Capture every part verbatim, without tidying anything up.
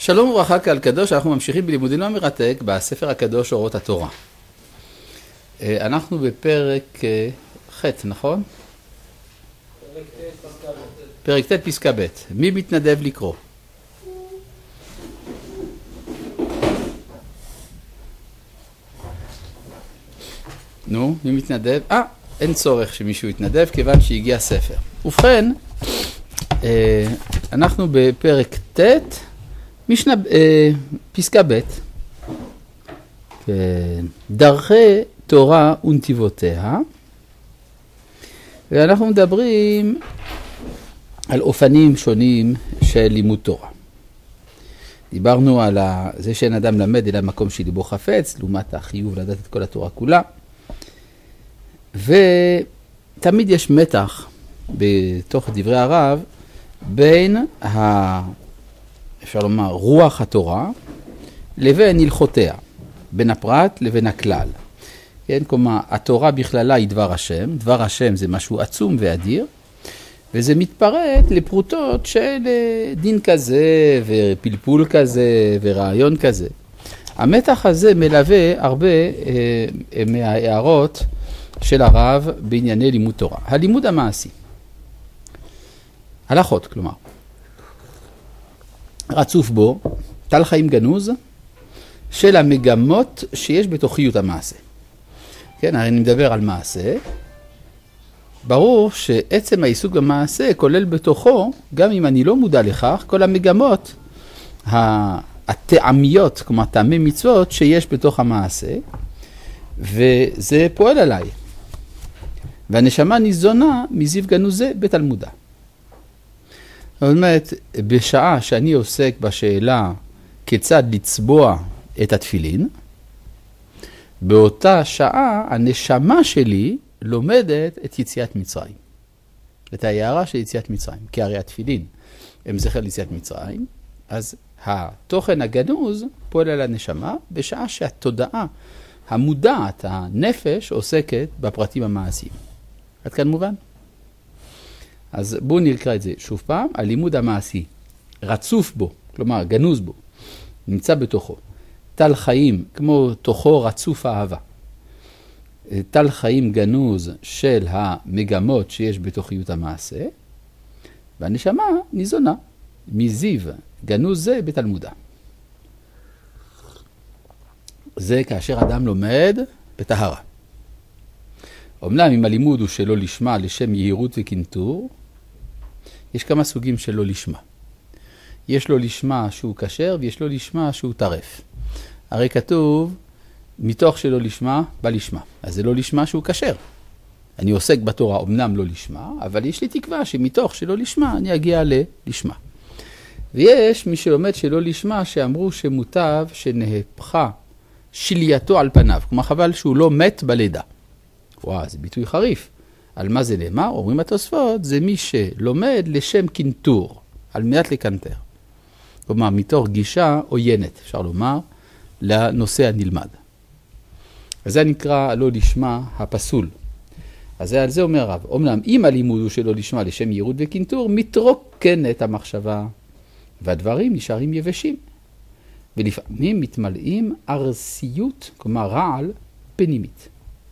שלום וברכה קהל קדוש, אנחנו ממשיכים בלימודינו המרתק בספר הקדוש אורות התורה. אנחנו בפרק ח', נכון? פרק ט' פסקה ב'. מי מתנדב לקרוא? נו, מי מתנדב? אה, אין צורך שמישהו יתנדב כיוון שהגיע ספר. ובכן, אנחנו בפרק ט' משנה, פסקה ב', דרכי תורה ונתיבותיה, ואנחנו מדברים על אופנים שונים של לימוד תורה. דיברנו על זה שאין אדם למד אלא מקום שליבו חפץ, לעומת החיוב לדעת את כל התורה כולה, ותמיד יש מתח בתוך דברי הרב בין ה... אפשר לומר, רוח התורה לבין הלכותיה, בין הפרט לבין הכלל. כן, כלומר, התורה בכללה היא דבר השם, דבר השם זה משהו עצום ואדיר, וזה מתפרט לפרוטות של דין כזה ופלפול כזה ורעיון כזה. המתח הזה מלווה הרבה אה, מההערות של הרב בענייני לימוד תורה. הלימוד המעשי. הלכות, כלומר. רצוף בו, טל חיים גנוז, של המגמות שיש בתוכיות המעשה. כן, הרי אני מדבר על מעשה. ברור שעצם העיסוק במעשה כולל בתוכו, גם אם אני לא מודע לכך, כל המגמות הטעמיות, כלומר טעמי מצוות שיש בתוך המעשה, וזה פועל עליי. והנשמה ניזונה מזיו גנוז זה בתלמודה. זאת אומרת, בשעה שאני עוסק בשאלה כיצד לצבוע את התפילין, באותה שעה הנשמה שלי לומדת את יציאת מצרים. את ההערה של יציאת מצרים. כי הרי התפילין הם זכר ליציאת מצרים, אז התוכן הגנוז פועל על הנשמה, בשעה שהתודעה המודעת, הנפש, עוסקת בפרטים המעשיים. עד כאן מובן? אז בואו נקרא את זה שוב פעם. הלימוד המעשי רצוף בו, כלומר גנוז בו, נמצא בתוכו. טל חיים, כמו תוכו רצוף האהבה. טל חיים גנוז של המגמות שיש בתוכיות המעשה, והנשמה ניזונה מזיו גנוז זה בתלמודה. זה כאשר אדם לומד בטהרה. אמנם אם הלימוד הוא שלא לשמה לשם יהירות וקנטור, יש כמה סוגים שלא לשמה. יש לו לשמה שהוא כשר ויש לו לשמה שהוא טרף. הרי כתוב, מתוך שלא לשמה, בא לשמה. אז זה לא לשמה שהוא כשר. אני עוסק בתורה, אמנם לא לשמה, אבל יש לי תקווה שמתוך שלא לשמה אני אגיע ללשמה. ויש מי שלומד שלא לשמה שאמרו שמוטב שנהפכה שלייתו על פניו. כלומר חבל שהוא לא מת בלידה. וואו, זה ביטוי חריף. על מה זה למה? אומרים התוספות, זה מי שלומד לשם קנטור, על מנת לקנטר. כלומר, מתוך גישה עוינת, אפשר לומר, לנושא הנלמד. אז זה נקרא לא לשמה הפסול. אז על זה אומר הרב, אומנם אם הלימוד הוא שלא לשמה לשם יהירות וקנטור, מתרוקנת המחשבה, והדברים נשארים יבשים. ולפעמים מתמלאים ארסיות, כלומר רעל, פנימית.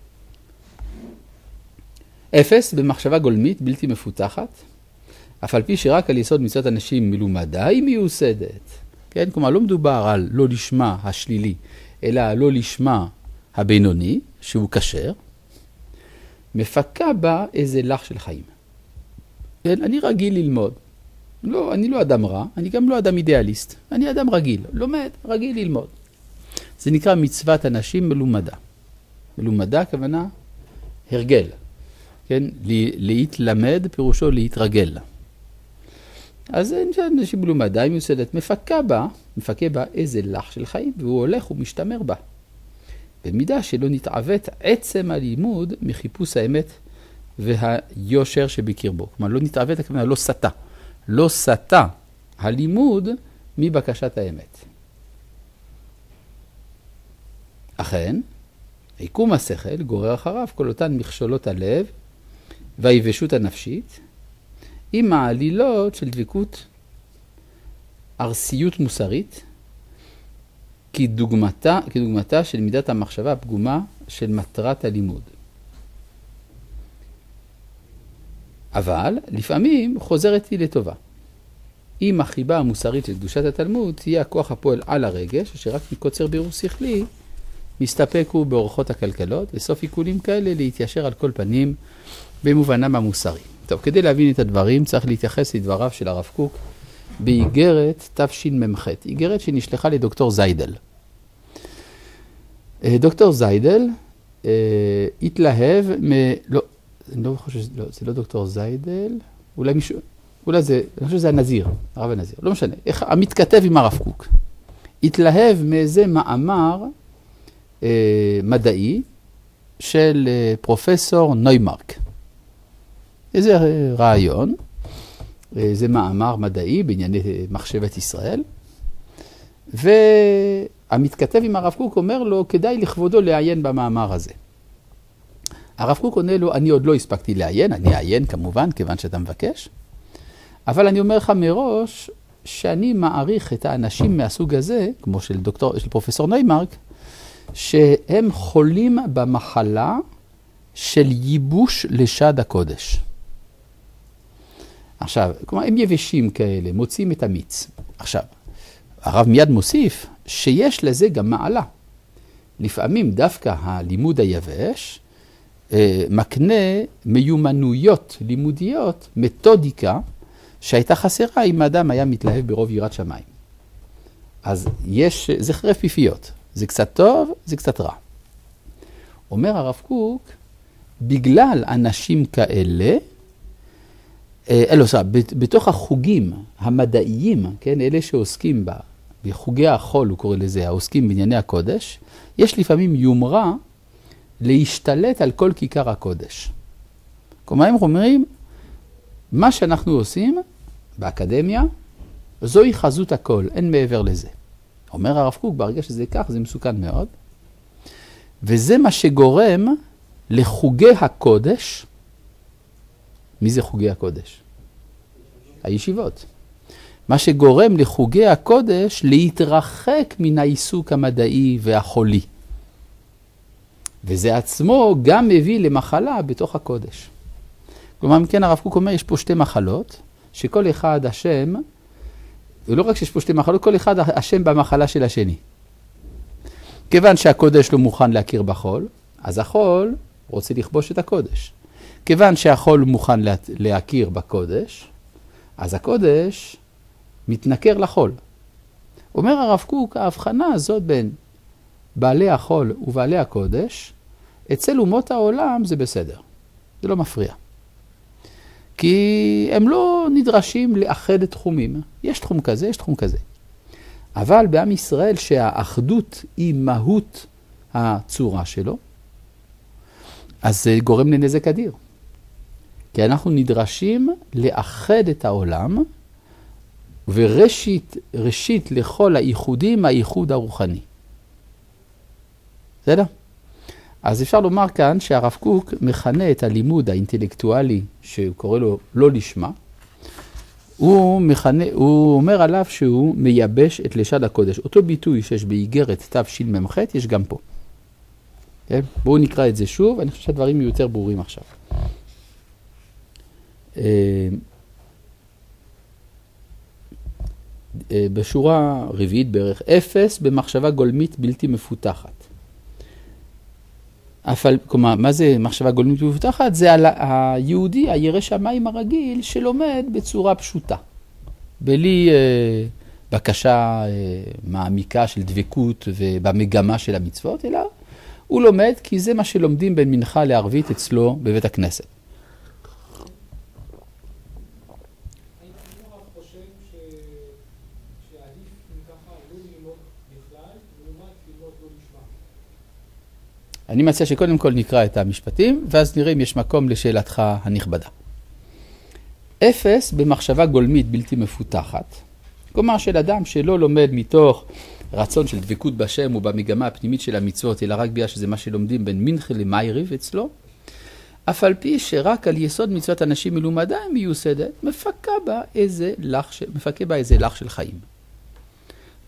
אפס במחשבה גולמית בלתי מפותחת, אף על פי שרק על יסוד מצוות אנשים מלומדה היא מיוסדת. כן? כלומר, לא מדובר על לא לשמה השלילי, אלא לא לשמה הבינוני, שהוא כשר, מפקה בה איזה לח של חיים. כן? אני רגיל ללמוד. לא, אני לא אדם רע, אני גם לא אדם אידיאליסט. אני אדם רגיל, לומד, רגיל ללמוד. זה נקרא מצוות אנשים מלומדה. מלומדה, כוונה, הרגל. כן? להתלמד פירושו להתרגל. אז אנשים מלומדה, היא מיוסדת, מפקה בה, מפקה בה איזה לח של חיים, והוא הולך ומשתמר בה. במידה שלא נתעוות עצם הלימוד מחיפוש האמת והיושר שבקרבו. כלומר, לא נתעוות, הכוונה לא סתה. לא סתה הלימוד מבקשת האמת. אכן, עיקום השכל גורר אחריו כל אותן מכשולות הלב והיבשות הנפשית, עם העלילות של דבקות ארסיות מוסרית, כדוגמתה, כדוגמתה של מידת המחשבה הפגומה של מטרת הלימוד. אבל לפעמים חוזרת היא לטובה. אם החיבה המוסרית של קדושת התלמוד תהיה הכוח הפועל על הרגש, שרק מקוצר בירור שכלי, מסתפקו באורחות הכלכלות, וסוף עיקולים כאלה להתיישר על כל פנים במובנם המוסרי. טוב, כדי להבין את הדברים צריך להתייחס לדבריו של הרב קוק באיגרת תשמ"ח, איגרת שנשלחה לדוקטור זיידל. דוקטור זיידל אה, התלהב מ... לא, אני לא חושב, לא, זה לא דוקטור זיידל, אולי מישהו, אולי זה, אני חושב שזה הנזיר, הרב הנזיר, לא משנה, איך, המתכתב עם הרב קוק. התלהב מאיזה מאמר אה, מדעי של אה, פרופסור נוימרק. איזה רעיון, אה, זה מאמר מדעי בענייני מחשבת ישראל, והמתכתב עם הרב קוק אומר לו, כדאי לכבודו לעיין במאמר הזה. הרב קוק עונה לו, אני עוד לא הספקתי לעיין, אני אעיין כמובן, כיוון שאתה מבקש, אבל אני אומר לך מראש, שאני מעריך את האנשים מהסוג הזה, כמו של, דוקטור, של פרופסור נוימרק, שהם חולים במחלה של ייבוש לשד הקודש. עכשיו, כלומר, הם יבשים כאלה, מוצאים את המיץ. עכשיו, הרב מיד מוסיף שיש לזה גם מעלה. לפעמים דווקא הלימוד היבש אה, מקנה מיומנויות לימודיות, מתודיקה, שהייתה חסרה אם האדם היה מתלהב ברוב יראת שמיים. אז יש, זה חרב פיפיות. זה קצת טוב, זה קצת רע. אומר הרב קוק, בגלל אנשים כאלה, אה, לא, סליחה, בתוך החוגים המדעיים, כן, אלה שעוסקים בה, בחוגי החול הוא קורא לזה, העוסקים בענייני הקודש, יש לפעמים יומרה להשתלט על כל כיכר הקודש. כלומר, הם אומרים, מה שאנחנו עושים באקדמיה, זוהי חזות הכל, אין מעבר לזה. אומר הרב קוק, ברגע שזה כך, זה מסוכן מאוד. וזה מה שגורם לחוגי הקודש. מי זה חוגי הקודש? הישיבות. מה שגורם לחוגי הקודש להתרחק מן העיסוק המדעי והחולי. וזה עצמו גם מביא למחלה בתוך הקודש. כלומר, מכן הרב קוק אומר, יש פה שתי מחלות, שכל אחד השם, ולא רק שיש פה שתי מחלות, כל אחד השם במחלה של השני. כיוון שהקודש לא מוכן להכיר בחול, אז החול רוצה לכבוש את הקודש. כיוון שהחול מוכן לה, להכיר בקודש, אז הקודש מתנכר לחול. אומר הרב קוק, ההבחנה הזאת בין בעלי החול ובעלי הקודש, אצל אומות העולם זה בסדר. זה לא מפריע. כי הם לא נדרשים לאחד את תחומים. יש תחום כזה, יש תחום כזה. אבל בעם ישראל שהאחדות היא מהות הצורה שלו, אז זה גורם לנזק אדיר. כי אנחנו נדרשים לאחד את העולם, וראשית, ראשית לכל הייחודים, הייחוד הרוחני. בסדר? אז אפשר לומר כאן שהרב קוק מכנה את הלימוד האינטלקטואלי, שהוא קורא לו לא לשמה, הוא, מכנה, הוא אומר עליו שהוא מייבש את לשד הקודש. אותו ביטוי שיש באיגרת תשמ"ח, יש גם פה. כן? בואו נקרא את זה שוב, אני חושב שהדברים יהיו יותר ברורים עכשיו. בשורה רביעית בערך, אפס במחשבה גולמית בלתי מפותחת. אבל, כלומר, מה זה מחשבה גולמית מפותחת? זה על היהודי, הירא שמיים הרגיל, שלומד בצורה פשוטה. בלי אה, בקשה אה, מעמיקה של דבקות ובמגמה של המצוות, אלא הוא לומד כי זה מה שלומדים בין מנחה לערבית אצלו בבית הכנסת. אני מציע שקודם כל נקרא את המשפטים, ואז נראה אם יש מקום לשאלתך הנכבדה. אפס במחשבה גולמית בלתי מפותחת, כלומר של אדם שלא לומד מתוך רצון של דבקות בשם ובמגמה הפנימית של המצוות, אלא רק בגלל שזה מה שלומדים בין מנחה למייריב אצלו, אף על פי שרק על יסוד מצוות אנשים מלומדה מיוסדת, מפקה בה איזה לח של, מפקה בה איזה לח של חיים.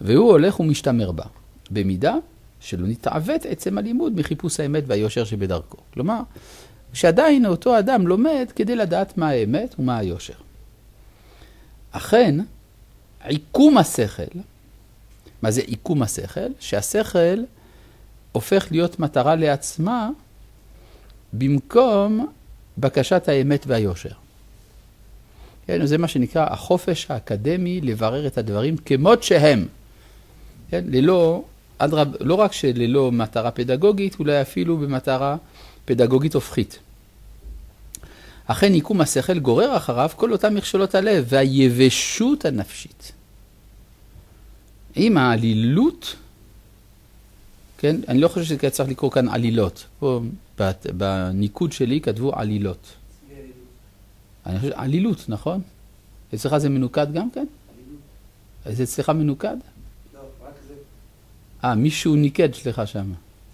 והוא הולך ומשתמר בה, במידה שלא נתעוות עצם הלימוד מחיפוש האמת והיושר שבדרכו. כלומר, שעדיין אותו אדם לומד כדי לדעת מה האמת ומה היושר. אכן, עיקום השכל, מה זה עיקום השכל? שהשכל הופך להיות מטרה לעצמה במקום בקשת האמת והיושר. כן, זה מה שנקרא החופש האקדמי לברר את הדברים כמות שהם. כן, ללא, אדרב, לא רק שללא מטרה פדגוגית, אולי אפילו במטרה פדגוגית הופכית. אכן עיקום השכל גורר אחריו כל אותם מכשולות הלב והיבשות הנפשית. עם העלילות, כן, אני לא חושב שזה צריך לקרוא כאן עלילות. פה בניקוד שלי כתבו עלילות. אני חושב עלילות, נכון? אצלך זה מנוקד גם כן? עלילות. זה אצלך מנוקד? לא, רק זה. אה, מישהו ניקד שלך שם.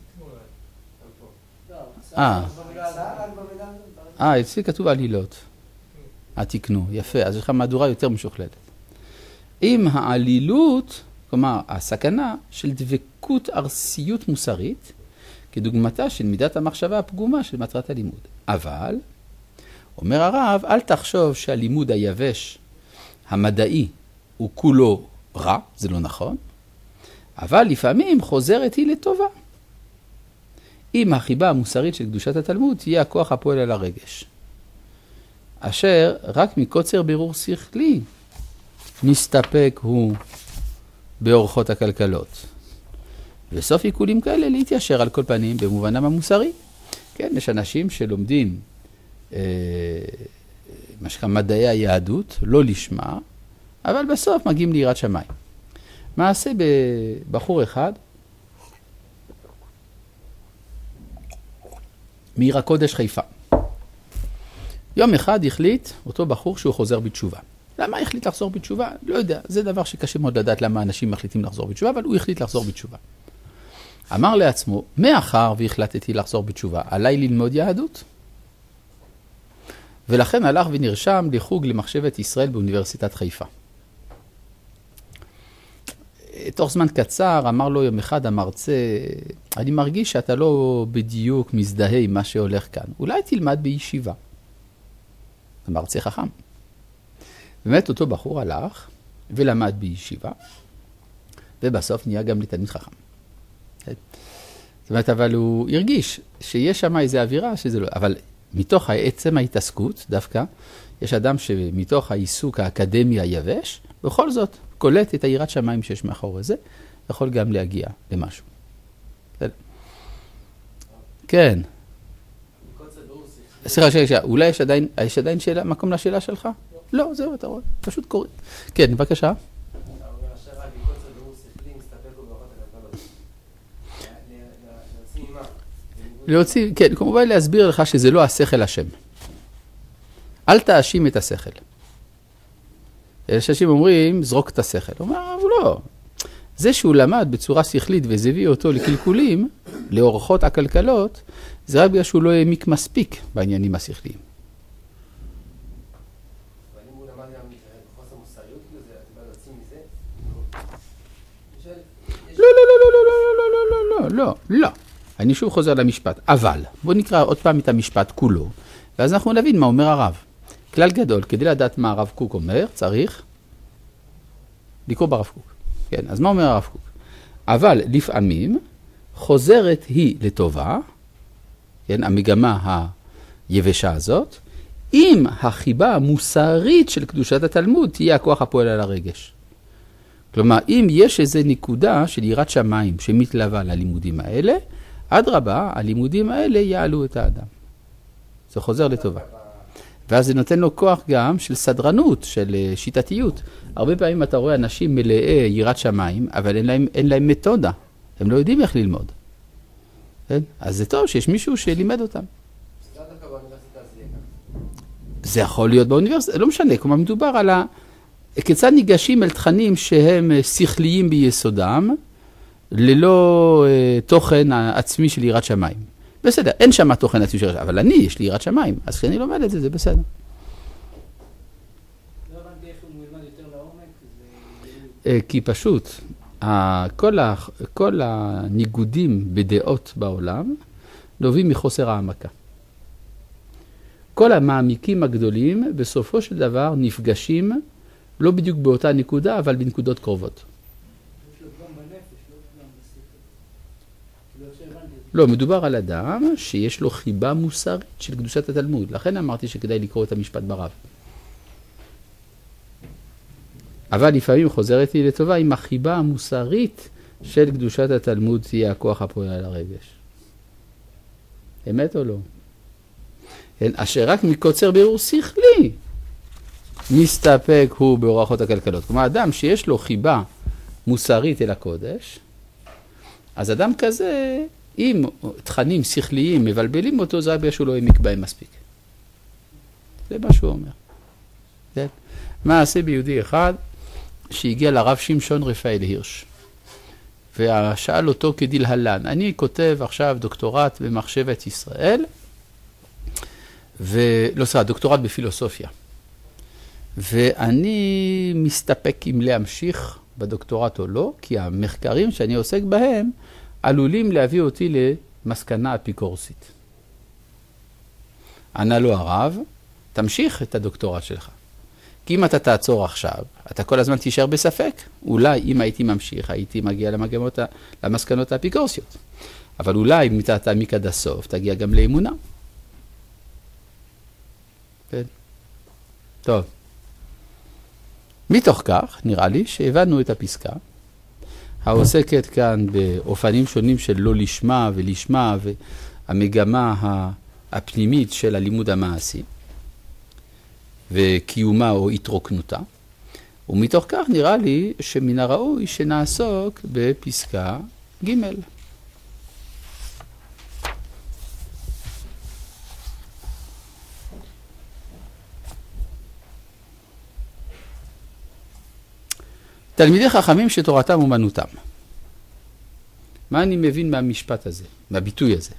אה. אה, אצלי כתוב עלילות. אה, תקנו, יפה. אז יש לך מהדורה יותר משוכללת. עם העלילות, כלומר, הסכנה של דבקות ארסיות מוסרית, כדוגמתה של מידת המחשבה הפגומה של מטרת הלימוד. אבל, אומר הרב, אל תחשוב שהלימוד היבש, המדעי, הוא כולו רע, זה לא נכון, אבל לפעמים חוזרת היא לטובה. אם החיבה המוסרית של קדושת התלמוד תהיה הכוח הפועל על הרגש, אשר רק מקוצר בירור שכלי מסתפק הוא באורחות הכלכלות. וסוף עיקולים כאלה להתיישר על כל פנים במובנם המוסרי. כן, יש אנשים שלומדים אה, מה שקרה מדעי היהדות, לא לשמה, אבל בסוף מגיעים ליראת שמיים. מעשה בבחור אחד, מעיר הקודש חיפה. יום אחד החליט אותו בחור שהוא חוזר בתשובה. למה החליט לחזור בתשובה? לא יודע, זה דבר שקשה מאוד לדעת למה אנשים מחליטים לחזור בתשובה, אבל הוא החליט לחזור בתשובה. אמר לעצמו, מאחר והחלטתי לחזור בתשובה, עליי ללמוד יהדות. ולכן הלך ונרשם לחוג למחשבת ישראל באוניברסיטת חיפה. תוך זמן קצר אמר לו יום אחד המרצה, אני מרגיש שאתה לא בדיוק מזדהה עם מה שהולך כאן. אולי תלמד בישיבה. המרצה חכם. באמת אותו בחור הלך ולמד בישיבה, ובסוף נהיה גם לתלמיד חכם. זאת אומרת, אבל הוא הרגיש שיש שם איזו אווירה שזה לא, אבל מתוך עצם ההתעסקות דווקא, יש אדם שמתוך העיסוק האקדמי היבש, בכל זאת קולט את היראת שמיים שיש מאחורי זה, יכול גם להגיע למשהו. כן. סליחה, סליחה, אולי יש עדיין, יש עדיין שאלה, מקום לשאלה שלך? לא, זהו, אתה רואה, פשוט קורא. כן, בבקשה. להוציא, כן, כמובן להסביר לך שזה לא השכל השם. אל תאשים את השכל. אנשים אומרים, זרוק את השכל. הוא אומר, אבל לא. זה שהוא למד בצורה שכלית וזה הביא אותו לקלקולים, לאורחות הכלכלות, זה רק בגלל שהוא לא העמיק מספיק בעניינים השכליים. אבל אם הוא למד גם בחוסר מוסריות, זה אתה בא להוציא מזה? לא, לא, לא, לא, לא, לא, לא, לא, לא, לא. אני שוב חוזר למשפט. אבל, בוא נקרא עוד פעם את המשפט כולו, ואז אנחנו נבין מה אומר הרב. כלל גדול, כדי לדעת מה הרב קוק אומר, צריך לקרוא ברב קוק. כן, אז מה אומר הרב קוק? אבל לפעמים חוזרת היא לטובה, כן, המגמה היבשה הזאת, אם החיבה המוסרית של קדושת התלמוד תהיה הכוח הפועל על הרגש. כלומר, אם יש איזו נקודה של יראת שמיים שמתלווה ללימודים האלה, עד רבה, הלימודים האלה יעלו את האדם. זה חוזר לטובה. ואז זה נותן לו כוח גם של סדרנות, של שיטתיות. הרבה פעמים אתה רואה אנשים מלאי יראת שמיים, אבל אין להם, אין להם מתודה. הם לא יודעים איך ללמוד. כן? אז זה טוב שיש מישהו שלימד אותם. זה דווקא באוניברסיטה זה יהיה ככה. זה יכול להיות באוניברסיטה, לא משנה. כלומר, מדובר על ה... כיצד ניגשים אל תכנים שהם שכליים ביסודם, ללא uh, תוכן עצמי של יראת שמיים. בסדר, אין שם תוכן עצמי של יראת שמיים, אבל אני, יש לי יראת שמיים, אז כשאני לומד את זה, זה בסדר. לא הבנתי איפה הוא ילמד יותר לעומק? כי פשוט, כל, ה, כל הניגודים בדעות בעולם נובעים מחוסר העמקה. כל המעמיקים הגדולים בסופו של דבר נפגשים לא בדיוק באותה נקודה, אבל בנקודות קרובות. לא, מדובר על אדם שיש לו חיבה מוסרית של קדושת התלמוד. לכן אמרתי שכדאי לקרוא את המשפט ברב. אבל לפעמים חוזרת לי לטובה, אם החיבה המוסרית של קדושת התלמוד תהיה הכוח הפועל על הרגש. אמת או לא? אשר רק מקוצר בירור שכלי מסתפק הוא באורחות הכלכלות. כלומר, אדם שיש לו חיבה מוסרית אל הקודש, אז אדם כזה, אם תכנים שכליים מבלבלים אותו, זה רק בגלל שהוא לא העמיק בהם מספיק. זה מה שהוא אומר. כן? מעשה ביהודי אחד שהגיע לרב שמשון רפאל הירש, ושאל אותו כדלהלן, אני כותב עכשיו דוקטורט במחשבת ישראל, ולא סליחה, דוקטורט בפילוסופיה, ואני מסתפק אם להמשיך בדוקטורט או לא, כי המחקרים שאני עוסק בהם עלולים להביא אותי למסקנה אפיקורסית. ענה לו הרב, תמשיך את הדוקטורט שלך. כי אם אתה תעצור עכשיו, אתה כל הזמן תישאר בספק. אולי אם הייתי ממשיך, הייתי מגיע למגמות, למסקנות האפיקורסיות. אבל אולי אם אתה תעמיק עד הסוף, תגיע גם לאמונה. כן. טוב. מתוך כך, נראה לי שהבנו את הפסקה, העוסקת כאן באופנים שונים של לא לשמה ולשמה, והמגמה הפנימית של הלימוד המעשי, וקיומה או התרוקנותה. ומתוך כך נראה לי שמן הראוי שנעסוק בפסקה ג'. תלמידי חכמים שתורתם אומנותם. מה אני מבין מהמשפט הזה, מהביטוי הזה?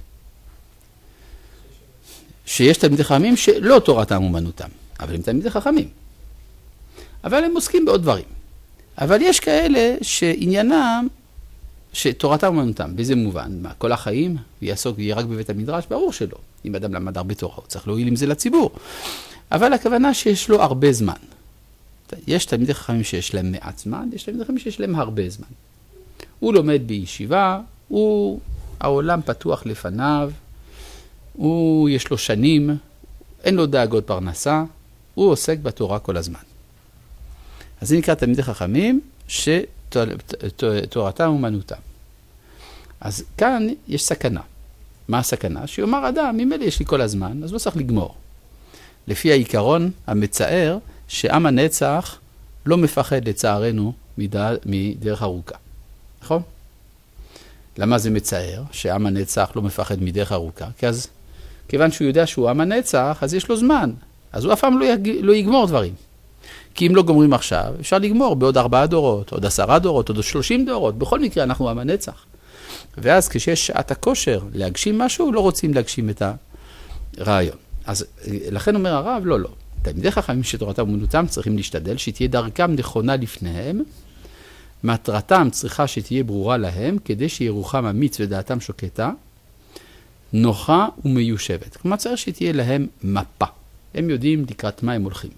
שיש תלמידי חכמים שלא תורתם אומנותם, אבל הם תלמידי חכמים. אבל הם עוסקים בעוד דברים. אבל יש כאלה שעניינם שתורתם אומנותם. באיזה מובן? מה, כל החיים יעסוק ויהיה רק בבית המדרש? ברור שלא. אם אדם למד הרבה תורה, הוא צריך להועיל עם זה לציבור. אבל הכוונה שיש לו הרבה זמן. יש תלמידי חכמים שיש להם מעט זמן, יש תלמידי חכמים שיש להם הרבה זמן. הוא לומד בישיבה, הוא, העולם פתוח לפניו, הוא, יש לו שנים, אין לו דאגות פרנסה, הוא עוסק בתורה כל הזמן. אז זה נקרא תלמידי חכמים שתורתם אומנותם. אז כאן יש סכנה. מה הסכנה? שיאמר אדם, ממילא יש לי כל הזמן, אז לא צריך לגמור. לפי העיקרון המצער, שעם הנצח לא מפחד לצערנו מדרך ארוכה. נכון? למה זה מצער שעם הנצח לא מפחד מדרך ארוכה? כי אז, כיוון שהוא יודע שהוא עם הנצח, אז יש לו זמן. אז הוא אף פעם לא, יג... לא יגמור דברים. כי אם לא גומרים עכשיו, אפשר לגמור בעוד ארבעה דורות, עוד עשרה דורות, עוד שלושים דורות. בכל מקרה אנחנו עם הנצח. ואז כשיש שעת הכושר להגשים משהו, לא רוצים להגשים את הרעיון. אז לכן אומר הרב, לא, לא. תלמידי חכמים שתורתם אומנותם צריכים להשתדל שתהיה דרכם נכונה לפניהם, מטרתם צריכה שתהיה ברורה להם, כדי שירוחם אמיץ ודעתם שוקטה, נוחה ומיושבת. כלומר צריך שתהיה להם מפה. הם יודעים לקראת מה הם הולכים.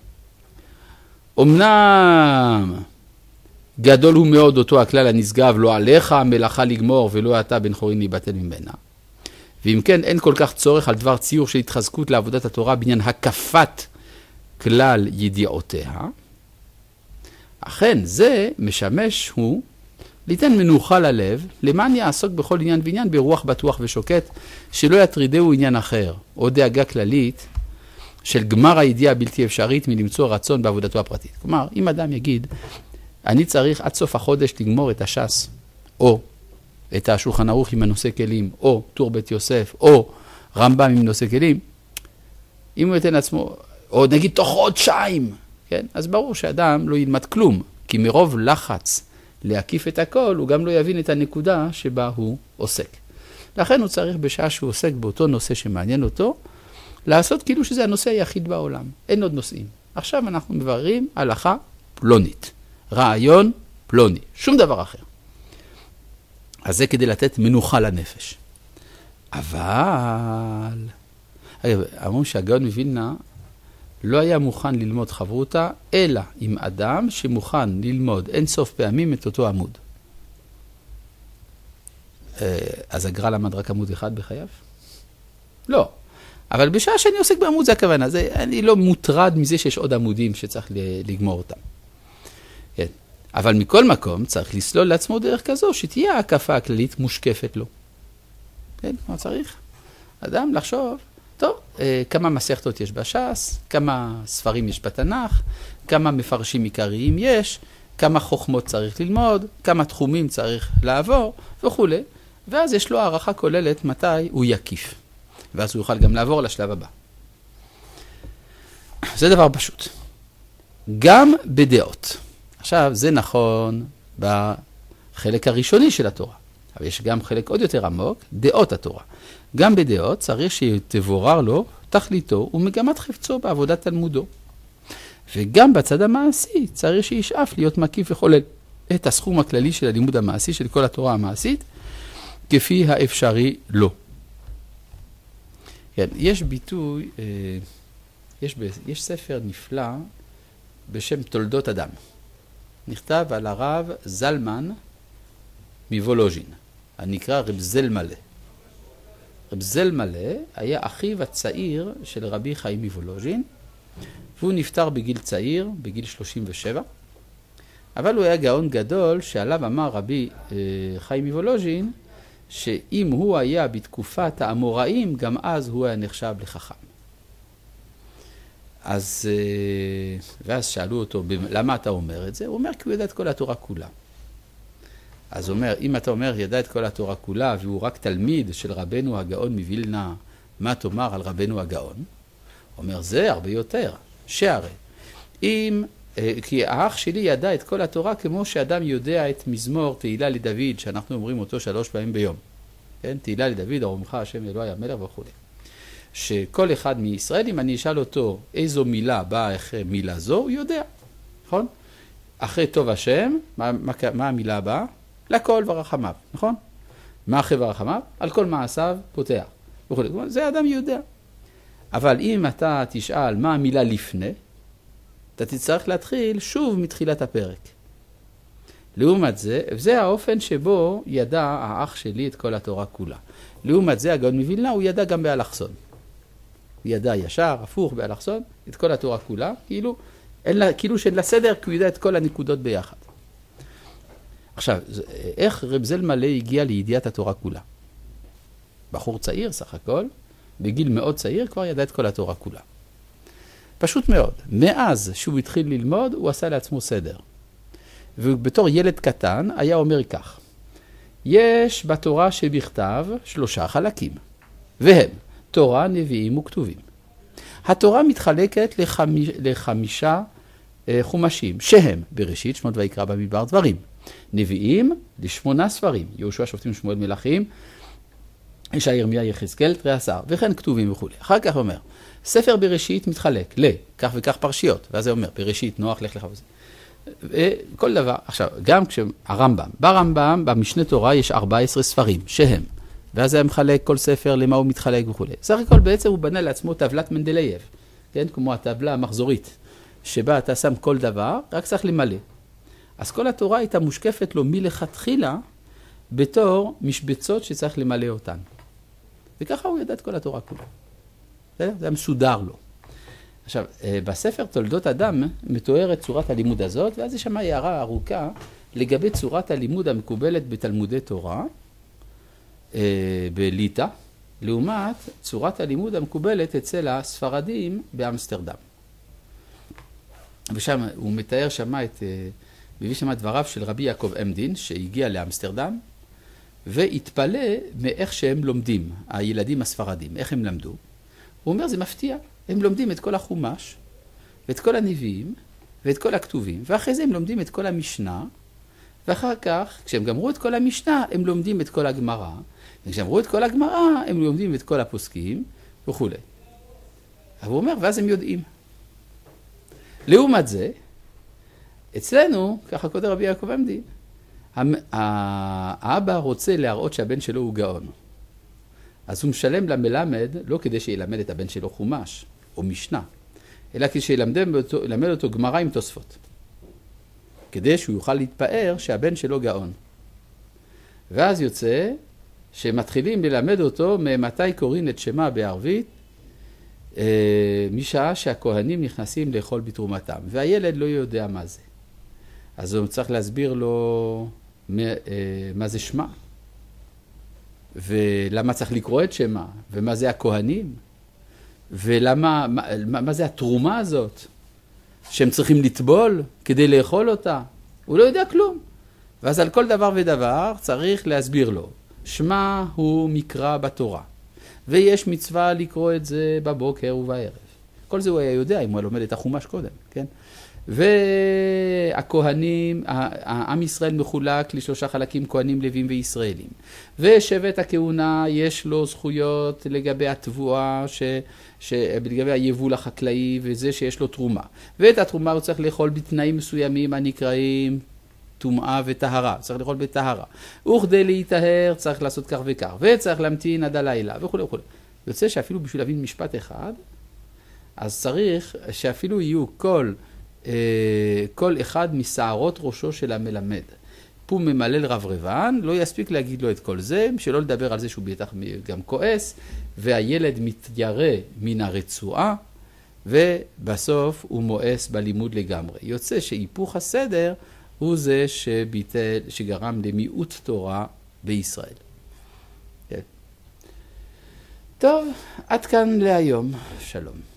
אמנם גדול הוא מאוד אותו הכלל הנשגב, לא עליך המלאכה לגמור ולא אתה בן חורין להיבטל ממנה. ואם כן, אין כל כך צורך על דבר ציור של התחזקות לעבודת התורה בעניין הקפת כלל ידיעותיה. אכן, זה משמש הוא ליתן מנוחה ללב, למען יעסוק בכל עניין ועניין ברוח בטוח ושוקט, שלא יטרידהו עניין אחר, או דאגה כללית של גמר הידיעה הבלתי אפשרית מלמצוא רצון בעבודתו הפרטית. כלומר, אם אדם יגיד, אני צריך עד סוף החודש לגמור את הש"ס, או את השולחן ערוך עם הנושא כלים, או טור בית יוסף, או רמב"ם עם נושא כלים, אם הוא ייתן עצמו, או נגיד תוך חודשיים, כן? אז ברור שאדם לא ילמד כלום, כי מרוב לחץ להקיף את הכל, הוא גם לא יבין את הנקודה שבה הוא עוסק. לכן הוא צריך בשעה שהוא עוסק באותו נושא שמעניין אותו, לעשות כאילו שזה הנושא היחיד בעולם. אין עוד נושאים. עכשיו אנחנו מבררים הלכה פלונית, רעיון פלוני, שום דבר אחר. אז זה כדי לתת מנוחה לנפש. אבל, אגב, אמרו שהגאון מווילנה לא היה מוכן ללמוד חברותה, אלא עם אדם שמוכן ללמוד אין סוף פעמים את אותו עמוד. אז הגר"א למד רק עמוד אחד בחייו? לא. אבל בשעה שאני עוסק בעמוד זה הכוונה. זה, אני לא מוטרד מזה שיש עוד עמודים שצריך לגמור אותם. כן. אבל מכל מקום צריך לסלול לעצמו דרך כזו שתהיה ההקפה הכללית מושקפת לו. כן, מה צריך? אדם לחשוב, טוב, כמה מסכתות יש בש"ס, כמה ספרים יש בתנ"ך, כמה מפרשים עיקריים יש, כמה חוכמות צריך ללמוד, כמה תחומים צריך לעבור וכו'. ואז יש לו הערכה כוללת מתי הוא יקיף. ואז הוא יוכל גם לעבור לשלב הבא. זה דבר פשוט. גם בדעות. עכשיו, זה נכון בחלק הראשוני של התורה. אבל יש גם חלק עוד יותר עמוק, דעות התורה. גם בדעות צריך שתבורר לו תכליתו ומגמת חפצו בעבודת תלמודו. וגם בצד המעשי צריך שישאף להיות מקיף וחולל את הסכום הכללי של הלימוד המעשי של כל התורה המעשית, כפי האפשרי לו. כן, יש ביטוי, יש, יש ספר נפלא בשם תולדות אדם. נכתב על הרב זלמן מוולוז'ין, הנקרא רב זלמלה. רב זלמלה היה אחיו הצעיר של רבי חיים מוולוז'ין, והוא נפטר בגיל צעיר, בגיל שלושים ושבע, אבל הוא היה גאון גדול שעליו אמר רבי חיים מוולוז'ין, שאם הוא היה בתקופת האמוראים, גם אז הוא היה נחשב לחכם. אז, ואז שאלו אותו, למה אתה אומר את זה? הוא אומר, כי הוא ידע את כל התורה כולה. אז הוא אומר, אם אתה אומר, ידע את כל התורה כולה, והוא רק תלמיד של רבנו הגאון מווילנה, מה תאמר על רבנו הגאון? הוא אומר, זה הרבה יותר. שהרי, אם, כי האח שלי ידע את כל התורה, כמו שאדם יודע את מזמור תהילה לדוד, שאנחנו אומרים אותו שלוש פעמים ביום. כן? תהילה לדוד, ארומך השם אלוהי המלך וכו'. שכל אחד מישראל, אם אני אשאל אותו איזו מילה באה אחרי מילה זו, הוא יודע. נכון? אחרי טוב השם, מה, מה, מה המילה הבאה? לכל ורחמיו. נכון? מה אחרי ורחמיו? על כל מעשיו פותח. וכו'. זה אדם יודע. אבל אם אתה תשאל מה המילה לפני, אתה תצטרך להתחיל שוב מתחילת הפרק. לעומת זה, זה האופן שבו ידע האח שלי את כל התורה כולה. לעומת זה, הגאון מווילנה, הוא ידע גם באלכסון. הוא ידע ישר, הפוך באלכסון, את כל התורה כולה, כאילו, לה, כאילו של הסדר, כי הוא ידע את כל הנקודות ביחד. עכשיו, איך רב זלמלה הגיע לידיעת התורה כולה? בחור צעיר, סך הכל, בגיל מאוד צעיר, כבר ידע את כל התורה כולה. פשוט מאוד. מאז שהוא התחיל ללמוד, הוא עשה לעצמו סדר. ובתור ילד קטן היה אומר כך, יש בתורה שבכתב שלושה חלקים, והם תורה, נביאים וכתובים. התורה מתחלקת לחמיש, לחמישה אה, חומשים, שהם בראשית, שמות ויקרא במדבר דברים. נביאים לשמונה ספרים, יהושע, שופטים, שמואל, מלכים, ישעיה, ירמיה, יחזקאל, תרי עשר, וכן כתובים וכו'. אחר כך אומר, ספר בראשית מתחלק לכך וכך פרשיות, ואז זה אומר, בראשית, נוח, לך לך וזה. וכל דבר, עכשיו, גם כשהרמב"ם, ברמב"ם, במשנה תורה יש ארבעה עשר ספרים, שהם, ואז זה מחלק כל ספר למה הוא מתחלק וכו'. סך הכל בעצם הוא בנה לעצמו טבלת מנדלייב, כן? כמו הטבלה המחזורית, שבה אתה שם כל דבר, רק צריך למלא. אז כל התורה הייתה מושקפת לו מלכתחילה, בתור משבצות שצריך למלא אותן. וככה הוא ידע את כל התורה כולה. זה היה מסודר לו. עכשיו, בספר תולדות אדם מתוארת צורת הלימוד הזאת, ואז יש שם הערה ארוכה לגבי צורת הלימוד המקובלת בתלמודי תורה, בליטא, לעומת צורת הלימוד המקובלת אצל הספרדים באמסטרדם. ושם הוא מתאר שם את, מביא שם דבריו של רבי יעקב אמדין, שהגיע לאמסטרדם, והתפלא מאיך שהם לומדים, הילדים הספרדים, איך הם למדו. הוא אומר, זה מפתיע. הם לומדים את כל החומש, ואת כל הנביאים, ואת כל הכתובים, ואחרי זה הם לומדים את כל המשנה, ואחר כך, כשהם גמרו את כל המשנה, הם לומדים את כל הגמרא, וכשהם גמרו את כל הגמרא, הם לומדים את כל הפוסקים, וכו'. אבל הוא אומר, ואז הם יודעים. לעומת זה, אצלנו, ככה כותב רבי יעקב אמדין, האבא רוצה להראות שהבן שלו הוא גאון. אז הוא משלם למלמד, לא כדי שילמד את הבן שלו חומש או משנה, אלא כדי שילמד אותו, אותו גמרא עם תוספות. כדי שהוא יוכל להתפאר שהבן שלו גאון. ואז יוצא שמתחילים ללמד אותו ממתי קוראים את שמה בערבית, משעה שהכהנים נכנסים לאכול בתרומתם, והילד לא יודע מה זה. אז הוא צריך להסביר לו מה זה שמה, ולמה צריך לקרוא את שמה, ומה זה הכהנים, ולמה, מה, מה זה התרומה הזאת, שהם צריכים לטבול כדי לאכול אותה. הוא לא יודע כלום. ואז על כל דבר ודבר צריך להסביר לו. שמה הוא מקרא בתורה. ויש מצווה לקרוא את זה בבוקר ובערב. כל זה הוא היה יודע אם הוא לומד את החומש קודם, כן? והכהנים, העם ישראל מחולק לשלושה חלקים, כהנים, לווים וישראלים. ושבט הכהונה יש לו זכויות לגבי התבואה, ש, ש, לגבי היבול החקלאי וזה שיש לו תרומה. ואת התרומה הוא צריך לאכול בתנאים מסוימים הנקראים טומאה וטהרה, צריך לאכול בטהרה. וכדי להיטהר צריך לעשות כך וכך, וצריך להמתין עד הלילה וכו' וכו'. יוצא שאפילו בשביל להבין משפט אחד, אז צריך שאפילו יהיו כל, אה, כל אחד משערות ראשו של המלמד. פה ממלל רברבן, לא יספיק להגיד לו את כל זה, שלא לדבר על זה שהוא בטח גם כועס, והילד מתיירא מן הרצועה, ובסוף הוא מואס בלימוד לגמרי. יוצא שהיפוך הסדר הוא זה שביטל, שגרם למיעוט תורה בישראל. כן. טוב, עד כאן להיום. שלום.